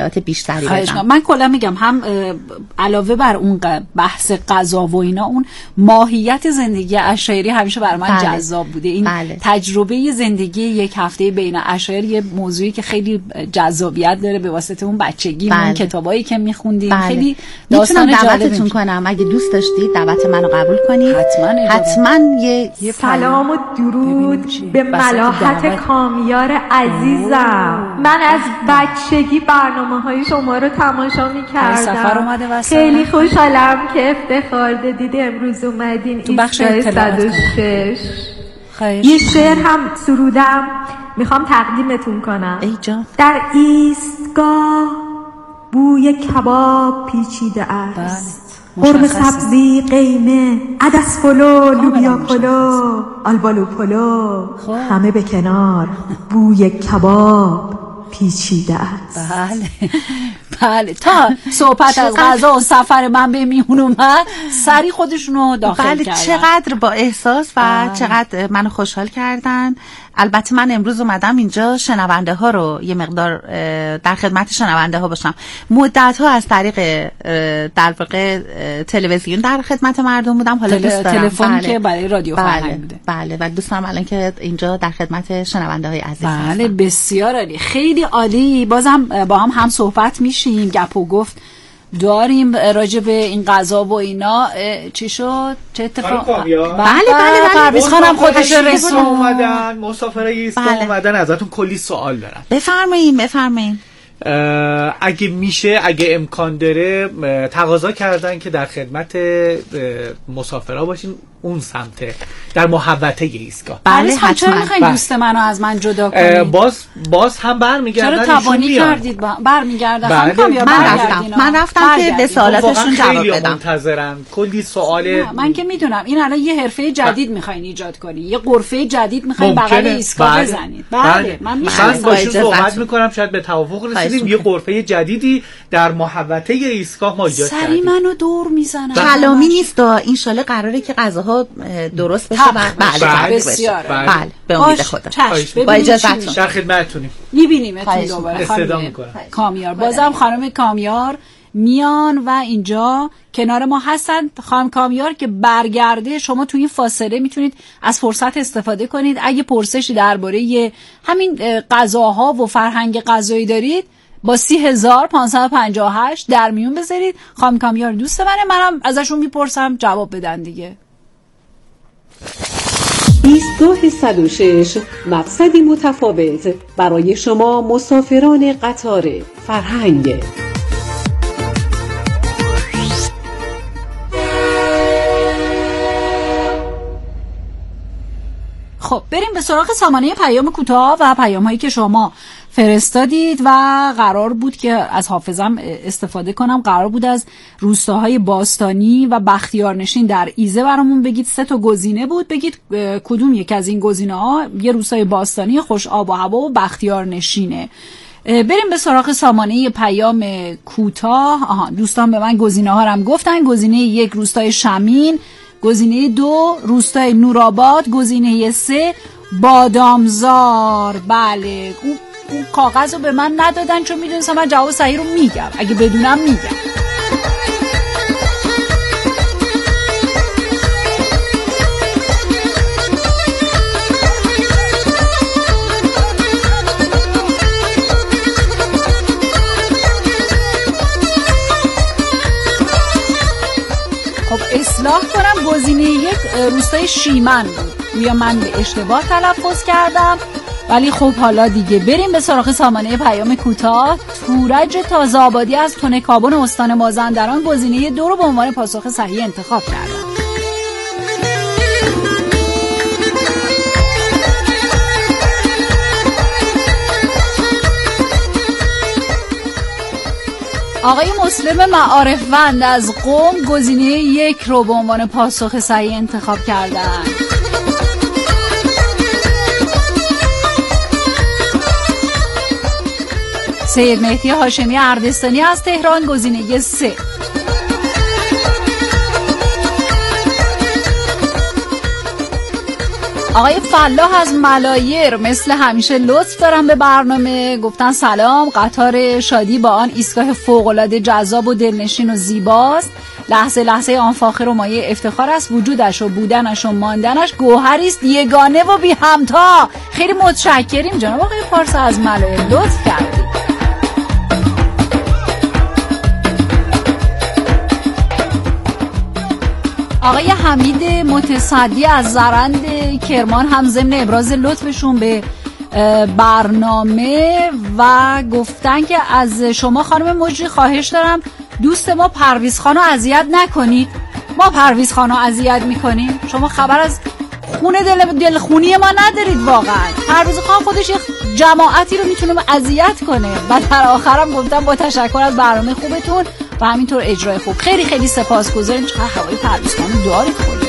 اطلاعات بیشتری بدم. من کلا میگم هم علاوه بر اون بحث غذا و اینا، اون ماهیت زندگی عشایری همیشه برای من جذاب بوده. این تجربه زندگی یک هفته بین عشایر یه موضوعی که خیلی جذابیت داره به واسطه اون بچگی، اون کتابایی که میخوندیم. خیلی داستان دعوتتون کنم اگه دوست داشتید دعوت منو قبول کنید. حتما یه سلام و درود به ملاحت کامیار عزیزم. من از بچگی برنامه‌های شما رو تماشا می‌کردم. خیلی خوشحالم که افتخار دادید امروز اومدین ایستگاه 106. یه شعر هم سرودم میخوام تقدیمتون کنم. ای جان. در ایستگاه بوی کباب پیچیده است، قرمه سبزی، قیمه، عدس پلو، لوبیا پلو، آلبالو پلو، همه به کنار، بوی کباب پیچیده است. بله تا صحبت از غذا و سفر من به میهون اومد سری خودشونو داخل کردن. چقدر با احساس و چقدر منو خوشحال کردن. البته من امروز اومدم اینجا شنونده ها رو یه مقدار در خدمت شنونده ها باشم. مدت ها از طریق در واقع تلویزیون در خدمت مردم بودم. حالا دوست دارم تلفن که برای رادیو فرهنگ بوده. بله و دوست دارم الان که اینجا در خدمت شنونده های عزیز هستم. بله بسیار عالی، خیلی عالی. بازم با هم صحبت میشیم، گپ و گفت داریم راجع به این غذا و اینا. چی شد؟ چه اتفاق؟ بله پرویز خانم خودش رسون اومدن، مسافرای ایستگاه اومدن، ازتون کلی سوال دارن. بفرمایید. اگه میشه، اگه امکان داره، تقاضا کردن که در خدمت مسافرها باشین اون سمت در محوطه ایستگاه. بله حتما. چرا میخواین دوست منو از من جدا کنید؟ باز هم برمیگردن. چرا تبانی کردید برمیگردن؟ من رفتم که به سوالاتشون جواب بدم. منتظرن، کلی سوال. من که میدونم این الان یه حرفه جدید میخواین ایجاد کنین، یه غرفه جدید میخواین بغل ایستگاه بزنید. بله من باشون صحبت میکنم، شاید به توافق رسیدیم یه غرفه جدیدی در محوطه ایستگاه ما ایجاد کردیم. سری منو دور میزنن. کلامی نیست، ان شاء الله قراره که غذاها درست بشه. بله بسیار. بله به امید خدا. با اجازهتون در خدمتتونیم. میبینیمتون دوباره. استفاده میکنم. کامیار بازم خانم کامیار میان و اینجا کنار ما هستن. خانم کامیار که برگرده، شما تو این فاصله میتونید از فرصت استفاده کنید. اگه پرسشی درباره همین غذاها و فرهنگ غذایی دارید با 30558 در میون بذارید. خانم کامیار دوست منم ازشون میپرسم جواب بدن دیگه. ایستگاه 106 مقصدی متفاوت برای شما مسافران قطار فرهنگ. خب بریم به سراغ سامانه پیام کوتاه و پیام‌هایی که شما فرستادید و قرار بود که از حافظم استفاده کنم. قرار بود از روستاهای باستانی و بختیارنشین در ایزه برامون بگید. 3 تا گزینه بود، بگید کدوم یک از این گزینه‌ها یه روستای باستانی خوش آب و هوا و بختیارنشینه. بریم به سراغ سامانه پیام کوتاه. دوستان به من گزینه‌ها رو هم گفتن. گزینه 1 روستای شمین، گزینه 2 روستای نورآباد، گزینه 3 بادامزار. بله اون کاغذ رو به من ندادن چون میدونستم من جواب صحیح رو میگم، اگه بدونم میگم. خب اصلاح کنم، گزینه 1 روستای شیمن بود یا من به اشتباه تلفظ کردم، ولی خب حالا دیگه. بریم به سراغ سامانه پیام کوتاه. تورج تازه آبادی از تونه کابون استان مازندران گزینه 2 رو به عنوان پاسخ صحیح انتخاب کردم. آقای مسلم معارفوند از قم گزینه 1 رو به عنوان پاسخ صحیح انتخاب کردن. سید مهدی هاشمی اردستانی از تهران گزینه 3. آقای فلاح از ملایر مثل همیشه لطف دارم به برنامه، گفتن سلام، قطار شادی با آن ایستگاه فوق‌العاده جذاب و دلنشین و زیباست، لحظه لحظه آن فاخر و مایه افتخار است، وجودش و بودنش و ماندنش گوهری است یگانه و بی همتا. خیلی متشکریم جناب آقای پارسا از ملایر، لطف کردید. آقای حمید متصدی از زرند کرمان هم ضمن ابراز لطفشون به برنامه و گفتن که از شما خانم مجری خواهش دارم دوست ما پرویز خانو اذیت نکنید. ما پرویز خانو اذیت میکنیم؟ شما خبر از خونه دلخونی ما ندارید واقعا. پرویز خان خودش یه جماعتی رو میتونه اذیت کنه. و در آخرم گفتم با تشکر از برنامه خوبتون و همینطور اجرای خوب. خیلی خیلی سپاسگزاریم. چقدر هوای پرویز خانو دارید خودش.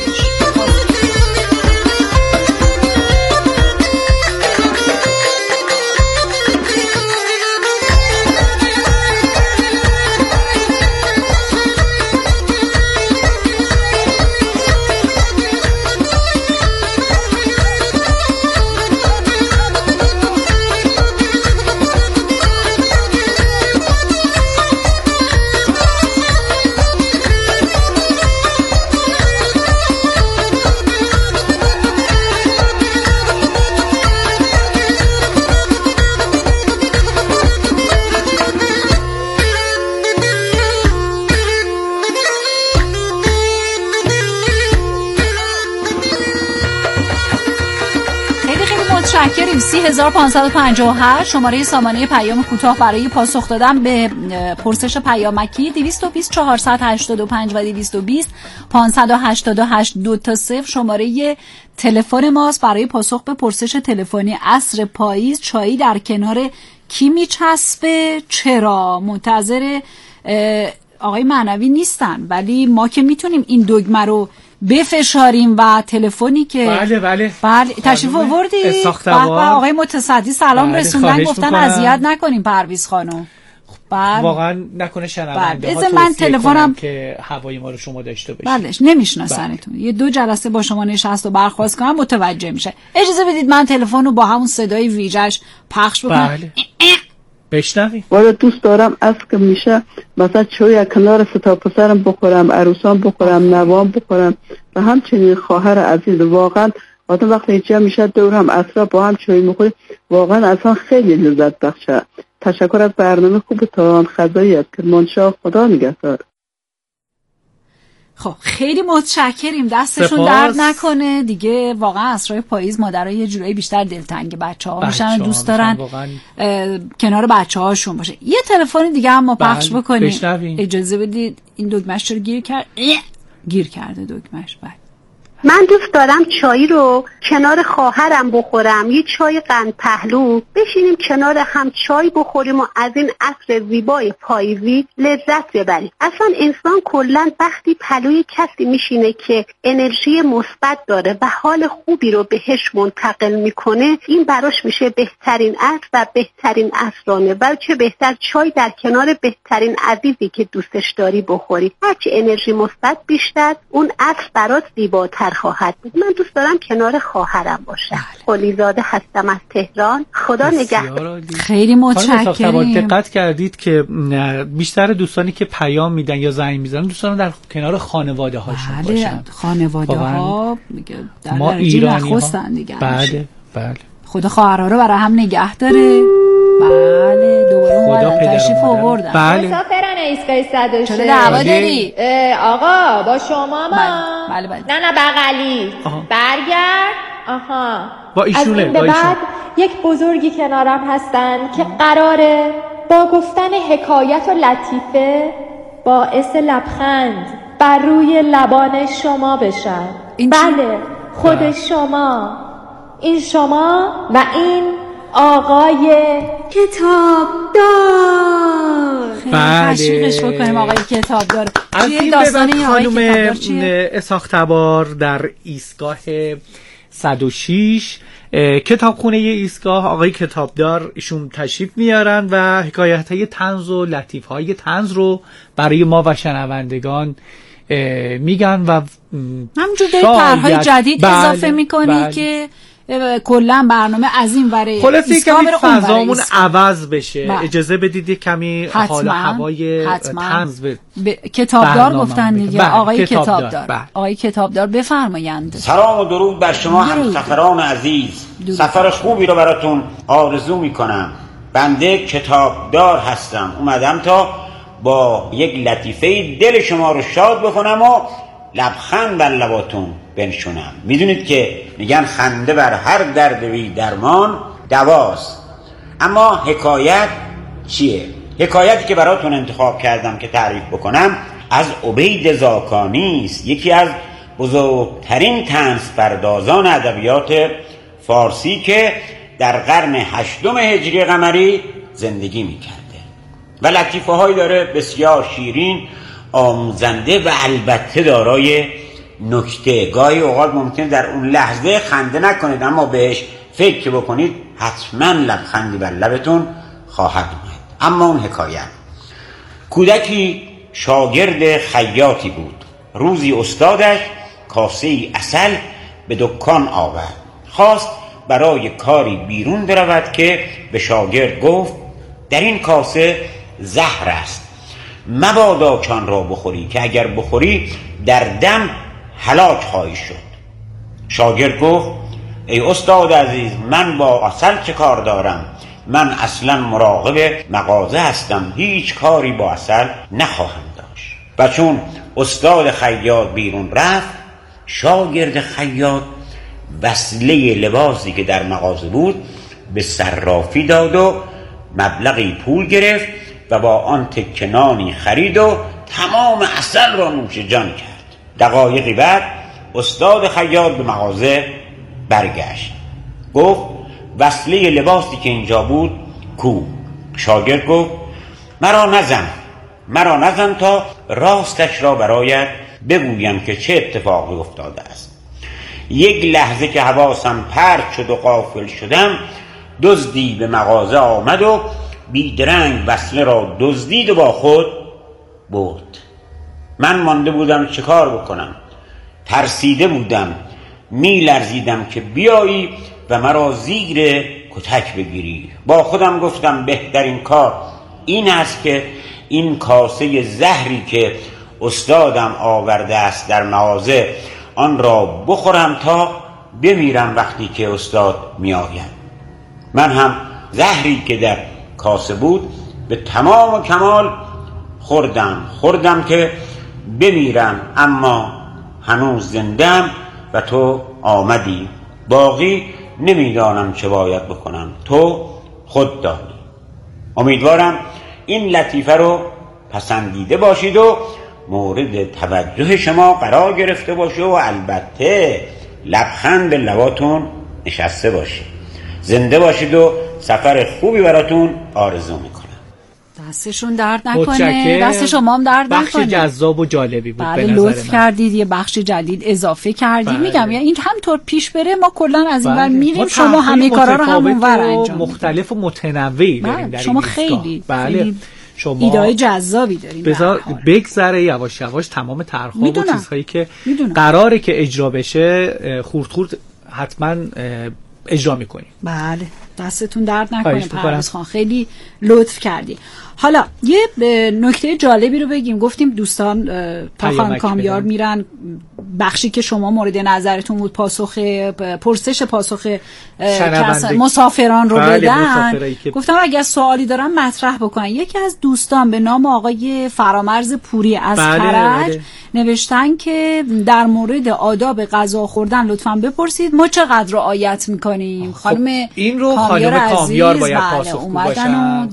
متشکریم. 3558 شماره سامانه پیام کوتاه برای پاسخ دادن به پرسش پیامکی 220 485 و 220 588 2 شماره تلفن ماست برای پاسخ به پرسش تلفنی عصر پاییز چایی در کنار کی میچسبه؟ چرا؟ منتظر آقای معنوی نیستن ولی ما که میتونیم این دگمه رو بفشاریم و تلفنی که بله تشریف آوردید آقای متصدی سلام رسوندن گفتن اذیت نکنیم پرویز خانو. واقعا نکنه شنونده ها من تلفنم که هوای ما رو شما داشته باشید. بله نمیشناسنتون. یه 2 جلسه با شما نشست و برخواست کنم متوجه میشه. اجازه بدید من تلفن رو با همون صدای ویژش پخش بکنم. بله بشنویم. والا دوست دارم از که میشه مثلا چای کنار ستا پسرم بخورم، عروسان بخورم، نوام بخورم و همچنین خواهر عزیز. واقعا آدم وقتی اینجا میشه دور هم اصلا با هم چای میخوری واقعا اصلا خیلی لذت بخشه. تشکر از برنامه خوبتان. خدایی از کرمانشاه. خدا نگهدار. خب خیلی متشکریم. دستشون درد نکنه دیگه. واقعا عصرهای پاییز مادرها یه جورایی بیشتر دلتنگ بچه‌ها میشن، دوست دارن کنار بچه‌هاشون باشه. یه تلفن دیگه هم ما پخش بکنیم. اجازه بدید. این دکمه‌اش چرا گیر کرده دکمه‌اش. بله من دوست دارم چای رو کنار خواهرم بخورم، یه چای قند پهلو، بشینیم کنار هم چای بخوریم و از این عصر زیبای پاییزی لذت ببریم. اصلا انسان کلا وقتی پلوی کسی میشینه که انرژی مثبت داره و حال خوبی رو بهش منتقل میکنه، این براش میشه بهترین عصر و بهترین عصرانه. و چه بهتر چای در کنار بهترین عزیزی که دوستش داری بخوری. هرچی انرژی مثبت بیشتر، اون عصر برات زیباتر خواهد بود. من دوست دارم کنار خواهرم باشم. قلیزاده هستم از تهران. خدا نگهدار. خیلی متشکرم. دقت کردید که بیشتر دوستانی که پیام میدن یا زنگ میزنن دوستان در کنار خانواده هاشون باشن. خانواده ها ما ایرانی ها دیگه. بله خدا خواهرها رو برای هم نگه داره. بله دوباره اومدن تشریف آوردن. بله مسافران ایستگاه 106 چرا دعوا داری؟ آقا با شما ما بله. نه بغلی برگرد. با ایشونه. از این به بعد یک بزرگی کنارم هستن که قراره با گفتن حکایت و لطیفه باعث لبخند بر روی لبان شما بشن. بله خود شما، این شما و این آقای کتابدار. بله تشویقش بکنیم آقای کتابدار. از این به بعد خانم اسحاق در ایستگاه 106 کتابخونه ایستگاه آقای کتابدار ایشون تشریف میارن و حکایت‌های طنز و لطیف‌های طنز رو برای ما و شنوندگان میگن و همینجور دارید طرح‌های جدید اضافه میکنید که کلا برنامه از این وره خلاصه کمی فضامون عوض بشه. اجازه بدید کمی حال و هوای طنز کتابدار گفتن دیگه. آقای کتابدار آقای کتابدار بفرمایند. سلام و درود بر شما همسفران عزیز. سفر خوبی رو براتون آرزو میکنم. بنده کتابدار هستم، اومدم تا با یک لطیفه دل شما رو شاد بکنم و لبخند بر لباتون بنشونم. میدونید که میگن خنده بر هر درد بی درمان دواست. اما حکایت چیه؟ حکایتی که براتون انتخاب کردم که تعریف بکنم از عبید زاکانی است، یکی از بزرگترین طنز پردازان ادبیات فارسی که در قرن 8 هجری قمری زندگی میکرده و لطیفه هایی داره بسیار شیرین، آموزنده و البته دارای نکته. گاهی اوقات ممکن در اون لحظه خنده نکنید، اما بهش فکر بکنید حتما لبخندی بر لبتون خواهد اومد. اما اون حکایت، کودکی شاگرد خیاطی بود. روزی استادش کاسه عسل به دکان آورد. خواست برای کاری بیرون برود که به شاگرد گفت در این کاسه زهر است، مبادا کان را بخوری که اگر بخوری در دم هلاک خواهی شد. شاگرد گفت ای استاد عزیز، من با عسل چه کار دارم؟ من اصلا مراقب مغازه هستم، هیچ کاری با عسل نخواهم داشت. و چون استاد خیاط بیرون رفت، شاگرد خیاط وصله لباسی که در مغازه بود به صرافی داد و مبلغی پول گرفت و با آن تکنانی خرید و تمام عسل را نوش جان کرد. دقایقی بعد استاد خیاط به مغازه برگشت، گفت وصله لباسی که اینجا بود کو؟ شاگرد گفت مرا نزن تا راستش را برایت بگویم که چه اتفاقی افتاده است. یک لحظه که حواسم پرت شد و غافل شدم، دزدی به مغازه آمد و بیدرنگ وصله را دزدید و با خود برد. من مانده بودم چه کار بکنم، ترسیده بودم، میلرزیدم که بیایی و مرا زیر کتک بگیری. با خودم گفتم بهترین کار این است که این کاسه زهری که استادم آورده است در مغازه آن را بخورم تا بمیرم وقتی که استاد می آید. من هم زهری که در کاسه بود به تمام و کمال خوردم که بمیرم، اما هنوز زندم و تو آمدی. باقی نمیدانم چه باید بکنم، تو خود دانی. امیدوارم این لطیفه رو پسندیده باشید و مورد توجه شما قرار گرفته باشه و البته لبخند به لباتون نشسته باشه. زنده باشید و سفر خوبی براتون آرزو میکنم. دستشون درد نکنه، دست شما هم درد نکنه. بخش جذاب و جالبی بود. بله، لطف کردید یه بخش جدید اضافه کردید. بله. میگم یعنی این همطور پیش بره ما کلا از این ور میریم، شما همه کارا رو همونور انجام میدید. مختلف و متنوعی داریم در شما خیلی شما ایده‌های جذابی دارین. بذار بگذره یواش یواش تمام طرح‌ها و چیزهایی که قراره که اجرا بشه خورد حتما اجرا میکنیم. بله، دستتون درد نکنه پرویز خان، خیلی لطف کردی. حالا یه نکته جالبی رو بگیم. گفتیم دوستان تا خانم کامیار میرن بخشی که شما مورد نظرتون بود پاسخ مسافران رو بدن. گفتم اگر سوالی دارن مطرح بکنن. یکی از دوستان به نام آقای فرامرز پوری از کرج نوشتن که در مورد آداب غذا خوردن لطفاً بپرسید ما چقدر رعایت میکنیم. خانم این رو خانم کامیار باید پاسخگو باشن.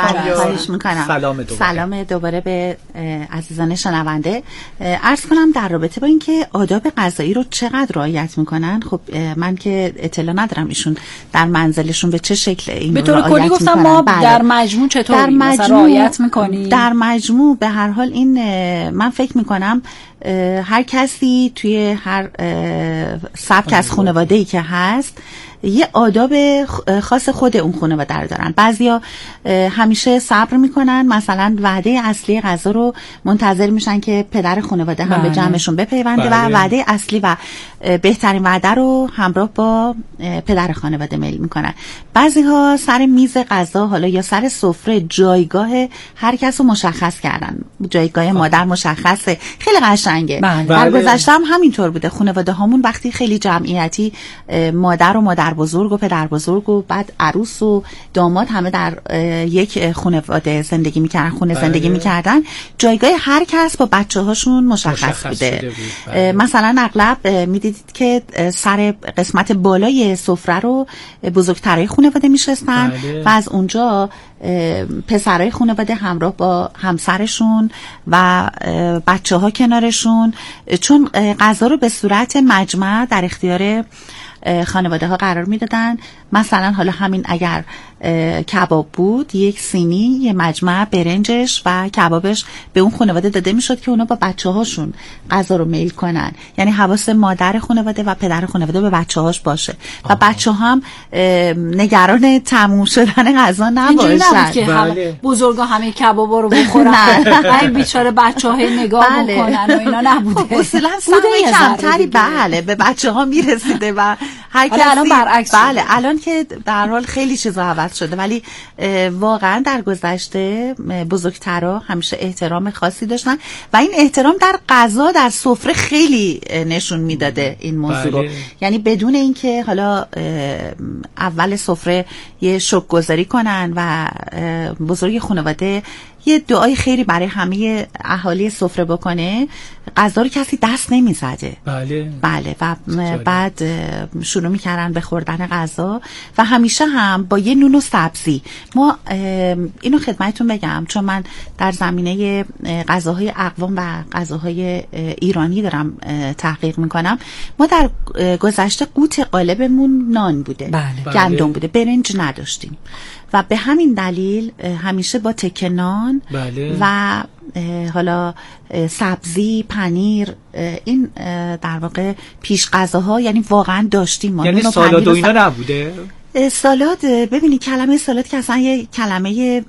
سلام دوباره به عزیزان شنونده. عرض کنم در رابطه با اینکه آداب غذایی رو چقدر رعایت میکنن، خب من که اطلاع ندارم ایشون در منزلشون به چه شکل این به طور کلی گفتم ما در مجموع چطور رعایت میکنیم. در مجموع به هر حال این من فکر میکنم هر کسی توی هر سبک از خانواده‌ای که هست یه آداب خاص خود اون خانواده رو دارن. بعضیا همیشه صبر میکنن، مثلا وعده اصلی غذا رو منتظر میشن که پدر خانواده هم به جمعشون بپیونده و وعده اصلی و بهترین وعده رو همراه با پدر خانواده میل میکنن. بعضی‌ها سر میز غذا حالا یا سر سفره جایگاه هر کس رو مشخص کردن. جایگاه مادر مشخصه، خیلی قشنگه. در گذشته هم همینطور بوده. خانواده هامون وقتی خیلی جمعیتی مادر و مادر بزرگ و پدر بزرگ و بعد عروس و داماد همه در یک خانواده زندگی میکردن، خونه زندگی میکردن، جایگاه هر کس با بچه هاشون مشخص بوده. مثلا اغلب میدیدید که سر قسمت بالای سفره رو بزرگترای خانواده میشستن و از اونجا پسرای خانواده همراه با همسرشون و بچه ها کنارشون، چون غذا رو به صورت مجمع در اختیار خانواده ها قرار میدادن. مثلا حالا همین اگر کباب بود، یک سینی یه مجمع برنجش و کبابش به اون خانواده داده میشد که اونا با بچه هاشون غذا رو میل کنن. یعنی حواس مادر خانواده و پدر خانواده به بچه هاش باشه و بچه ها هم نگران تموم شدن غذا نباشن. اینجوری نبود که بزرگا همه کبابا رو بخورن این بیچاره بچه های نگاه بکنن و اینا نبوده. اصلا سهم کمتری به بچه ها میرسیده و هر کسی الان برعکس. بله الان که در حال خیلی چیزا عوض شده، ولی واقعا در گذشته بزرگترها همیشه احترام خاصی داشتن و این احترام در غذا در سفره خیلی نشون میداده این موضوع رو. یعنی بدون اینکه حالا اول سفره یه شکرگزاری کنن و بزرگ خانواده یه دعای خیری برای همه اهالی سفره بکنه، غذا رو کسی دست نمیزده. بله و بعد شروع میکردن به خوردن غذا و همیشه هم با یه نون و سبزی. ما اینو خدمتتون بگم چون من در زمینه غذاهای اقوام و غذاهای ایرانی دارم تحقیق میکنم. ما در گذشته قوت غالبمون نان بوده، گندم بوده، برنج نداشتیم و به همین دلیل همیشه با تکه نان و حالا سبزی، پنیر، این در واقع پیش غذاها یعنی واقعا داشتیم. ما یعنی سالاد و اینا نبوده؟ سالاد ببینید کلمه سالاد که اصلا یه کلمه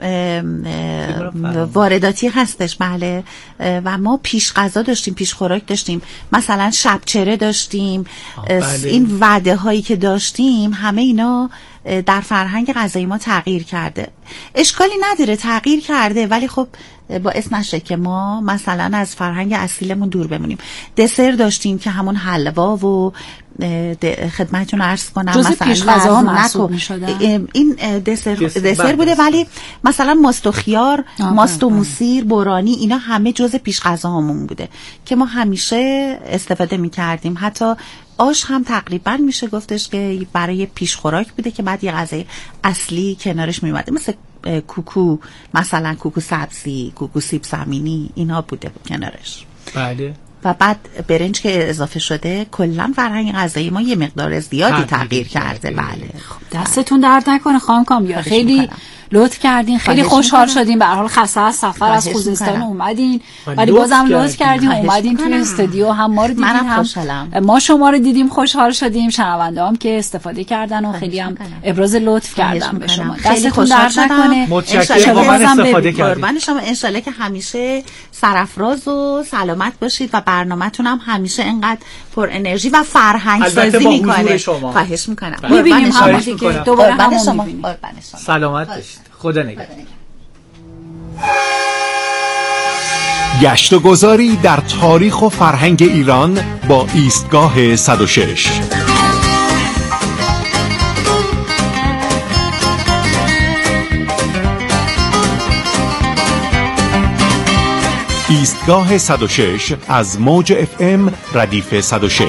وارداتی هستش. بله و ما پیش غذا داشتیم، پیش خوراک داشتیم، مثلا شبچره داشتیم. این وعده هایی که داشتیم همه اینا در فرهنگ غذایی ما تغییر کرده. اشکالی نداره تغییر کرده، ولی خب باعث نشه که ما مثلا از فرهنگ اصیلمون دور بمونیم. دسر داشتیم که همون حلوا و خدمتتون عرض کنم مثلا پیش غذاها محسوب می‌شدن. این دسر بوده، ولی مثلا ماست و خیار، ماست و موسیر، بورانی، اینا همه جزء پیش غذاهامون بوده که ما همیشه استفاده می‌کردیم. حتی آش هم تقریبا میشه گفتش که برای پیش خوراک بوده که بعد یه غذای اصلی کنارش میومده، مثل کوکو، مثلا کوکو سبزی، کوکو سیب زمینی، اینا بوده کنارش. بله. و بعد برنج که اضافه شده کلا فرهنگ غذایی ما یه مقدار زیادی تغییر کرده. بله. دستتون درد نکنه خانم کامیار، خیلی لطف کردین، خیلی خوشحال شدیم. به هر حال خسته از سفر از خوزستان اومدین، ولی بازم لطف کردین اومدین توی استودیو، هم ما رو دیدین هم ما شما رو دیدیم، خوشحال شدیم. شنونده هم که استفاده کردن و خیلی هم ابراز لطف کردن به شما. دستتون درد نکنه، متشکرم. واقعا استفاده کردیم. شما انشالله که همیشه سرافراز و سلامت باشید و برنامه‌تون هم همیشه اینقدر پر انرژی و فرهنگ سازی میکنه. خواهش میکنم. میبینیم هم دیگه دوباره هم میبینیم. سلامت باشید. خدا نگهدار. گشت و گذاری در تاریخ و فرهنگ ایران با ایستگاه 106. ایستگاه 106 از موج FM ردیف 106.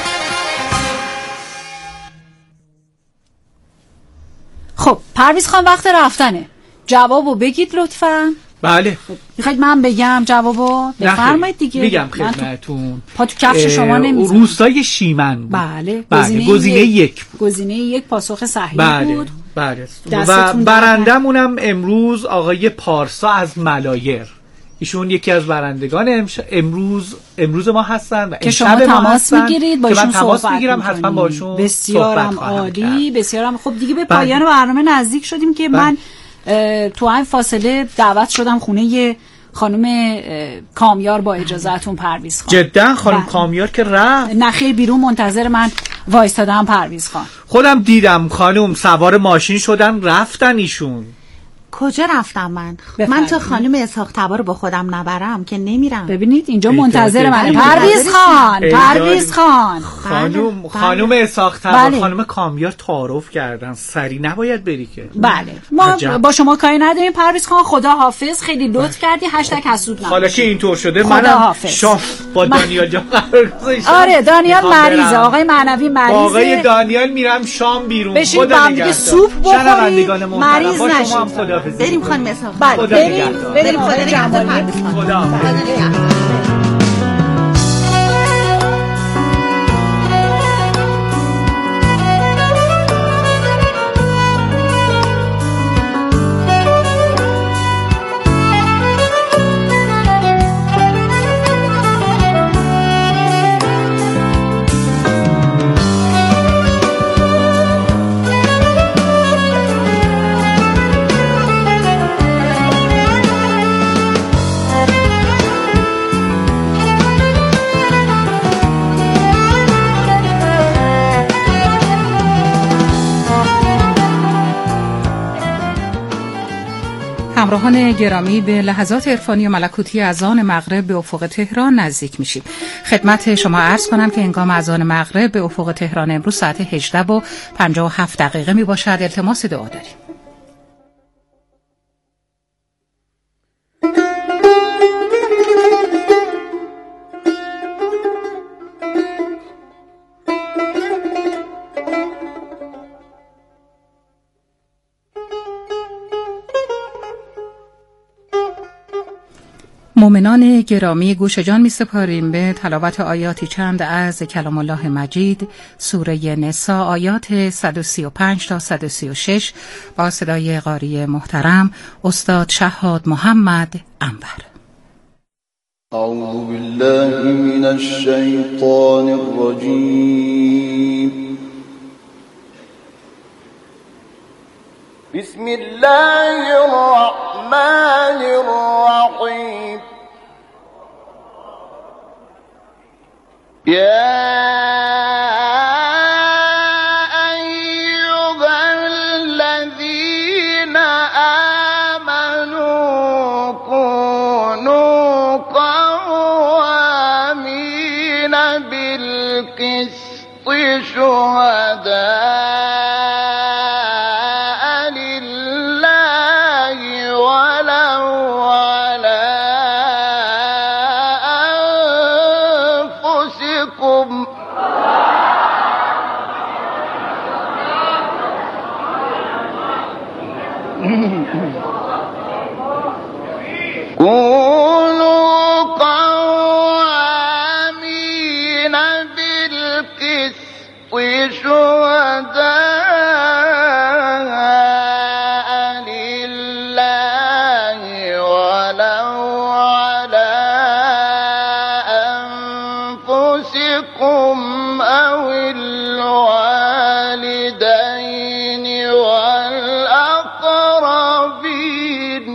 خب پرویز خان وقت رفتنه، جوابو بگید لطفاً. بله. میخواید من بگم جوابو؟ بفرمایید دیگه. میگم خدمتتون. پا تو کفش شما نمیذارم. روستای شیمن بود. بله. گزینه یک بود. گزینه یک پاسخ صحیح بود. بله. و برندمونم امروز آقای پارسا از ملایر ایشون یکی از برندگان امروز ما هستن و که شما تماس میگیرید با ایشون تماس میگیرم حتما باشون. بسیارم عالی، بسیارم خوب. دیگه به پایان برنامه نزدیک شدیم که من تو این فاصله دعوت شدم خونه خانم کامیار با اجازهتون پرویز خان. جدا خانم کامیار که رفت؟ نه خیر، بیرون منتظر من وایستادم پرویز خان. خودم دیدم خانم سوار ماشین شدن رفتن ایشون. کجا رفتم من؟ من تا خانم اسحاق تبا رو با خودم نبرم که نمیرم. ببینید اینجا منتظر من. پرویز خان خانم اسحاق تبا خانم کامیار تعارف کردن، سری نباید بری که. بله ما با شما کاری نداریم. پرویز خان خدا حافظ، خیلی لطف کردی. #حسود نباشه. حالا که اینطور شده منم شام با دانیال جان قرار گذاشتم. آره دانیال مریضه، آقای معنوی مریضه. آقای دانیال میرم شام بیرون. خدا نگهدار. سوپ بخورید مریض نشید. بریم خانم اسحاق. بریم خدا نگهدار. خدا همراهان گرامی، به لحظات عرفانی و ملکوتی اذان مغرب به افق تهران نزدیک میشیم. خدمت شما عرض کنم که هنگام اذان مغرب به افق تهران امروز ساعت 18:57 می باشد. التماس دعا داریم. مؤمنان گرامی، گوش جان می سپاریم به تلاوت آیاتی چند از کلام الله مجید، سوره نساء، آیات 135 تا 136 با صدای قاری محترم استاد شهاد محمد انور. اعوذ بالله من الشیطان الرجیم. بسم الله الرحمن الرحیم. يا أيها الذين آمنوا كونوا قوامين بالقسط شهداء لله ولو على أنفسكم كونوا قوامين بالقسط شهداء لله ولو على أنفسكم أو الوالدين والأقربين.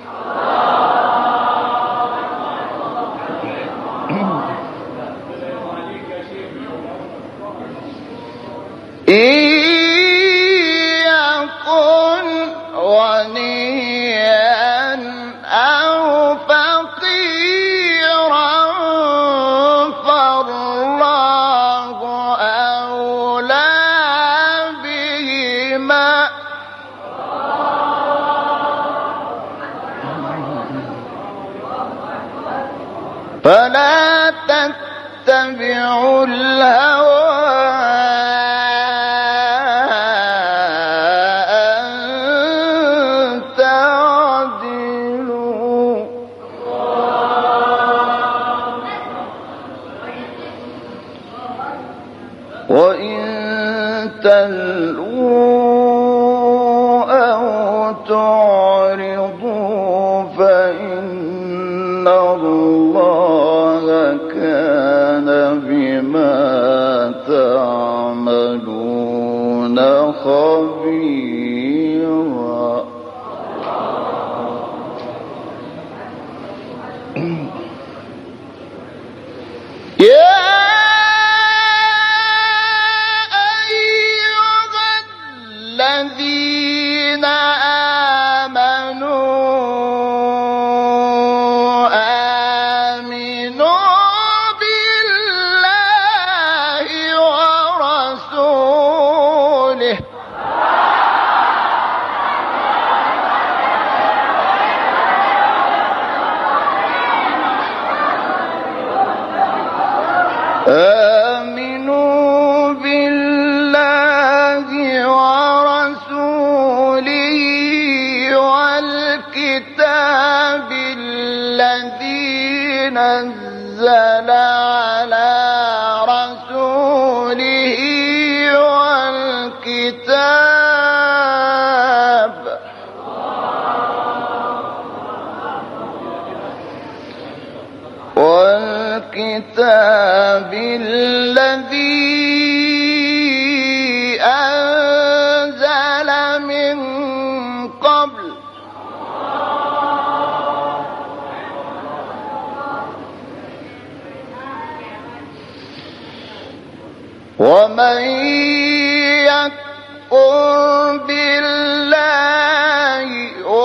إن يكن غنيا أو فقيرا فالله أولى بهما فلا تتبعوا الهوى أن تعدلوا وإن تلووا أو تعرضوا فإن الله كان بما تعملون خبيرا. يا أيها الذين آمنوا بالله ورسوله والكتاب الذي نزل على رسوله والكتاب الذي أنزل من قبل ومن يكفر بالله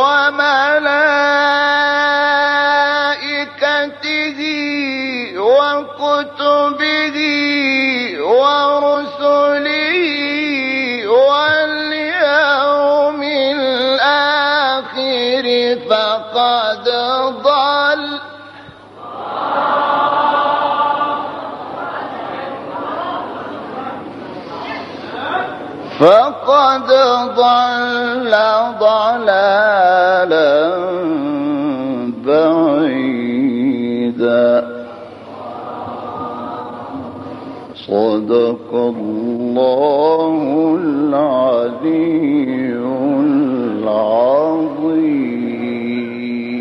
وملائكته وكتبه ورسله واليوم الآخر فقد ضل ضلالا بعيدا. صدق الله العلي العظيم.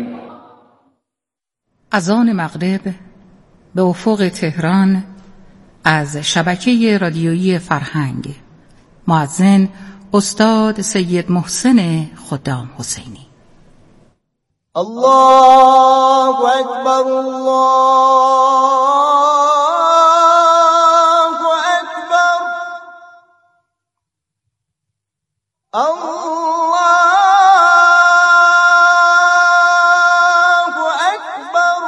اذان مغرب به افق تهران از شبکه رادیویی فرهنگ. مؤذن استاد سید محسن خدام حسینی. الله اکبر الله اکبر الله اکبر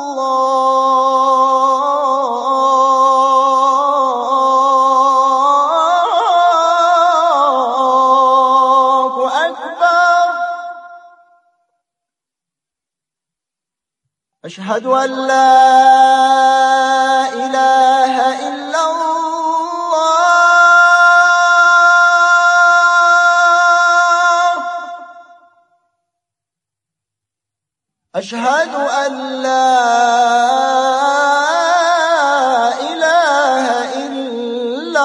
الله اکبر. أشهد أن لا إله إلا الله. أشهد أن لا إله إلا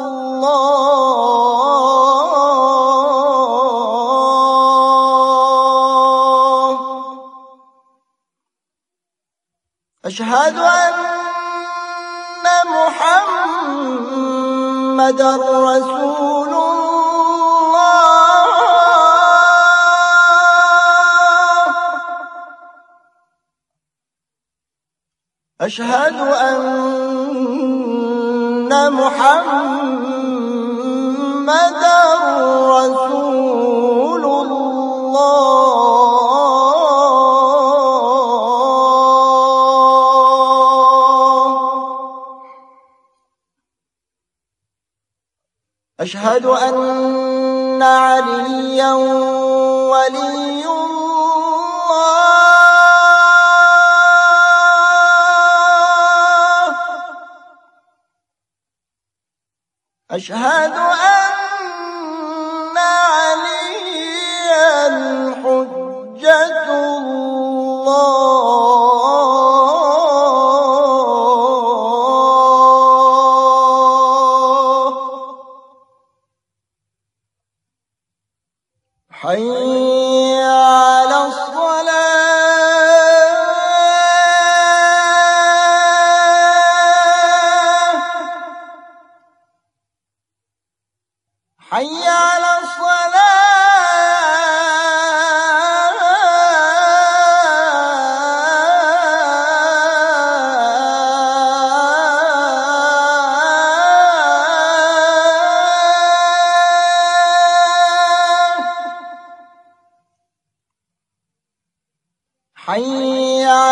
الله. أشهد أن محمدًا رسول الله. أشهد أن محمدًا رسول الله. أشهد أن عليا ولي الله. أشهد أن عليا حجة الله. حي على الصلاة. حي على الصلاة